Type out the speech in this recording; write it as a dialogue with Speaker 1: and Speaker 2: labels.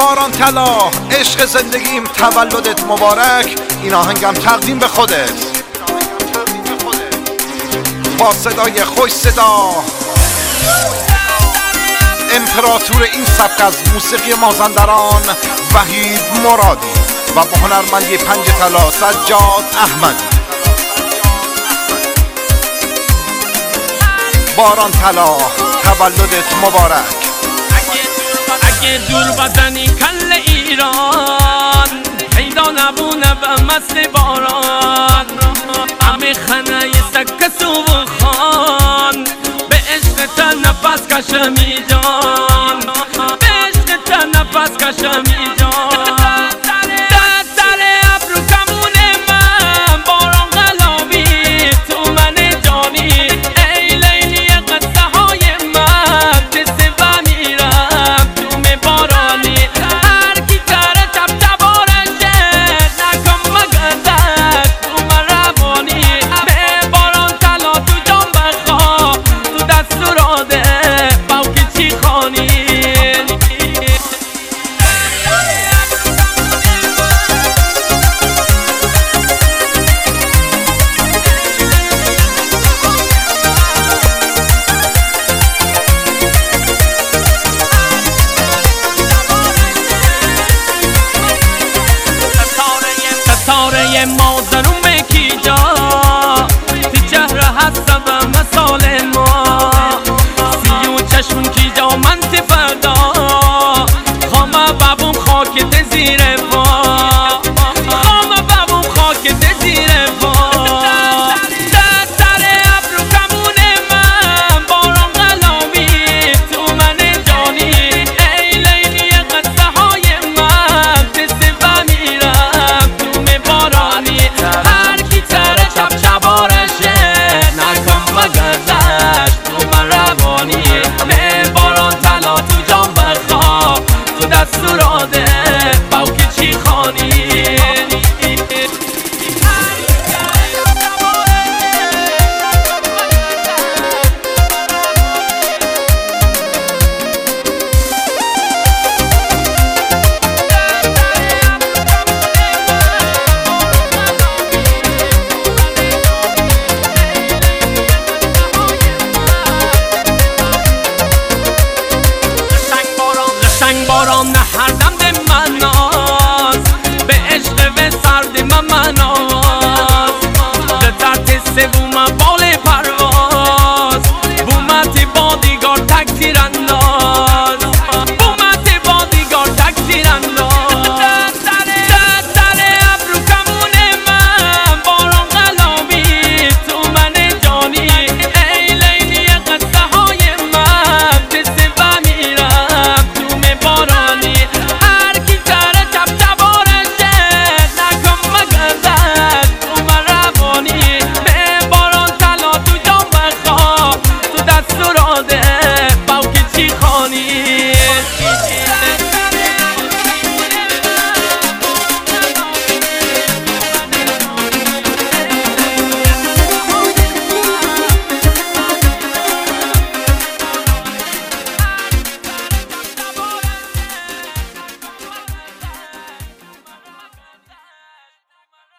Speaker 1: باران طلا عشق زندگیم تولدت مبارک. این آهنگم تقدیم به خودت با صدای خوش صدا امپراتور این سبک از موسیقی مازندران وحید مرادی و با هنرمندی پنج طلا سجاد احمدی. باران طلا تولدت مبارک.
Speaker 2: اگه دور بزنی کل ایران پیدا نبونه به مثل باران. همه خنه سکس و خان به عشق تا نفس کشم جان، به عشق تا نفس کشم جان. ستاره مازنوم کی جا تی چهره هست و مثال ما. سیو چشمون کی جا من تی فردا خامه بابون خاک تی زیر پا، خامه بابون خاک تی زیر پا. در ابرو کمون من باران قلابی تو من جانی. ای لیلی قصه های من تی سبا میرم بارانی. هر کی تره چپ چبارشه نکن مگردش تو من روانی. نه باران طلا تو جام بخواب تو دستوراده باوکی چی خانی. باران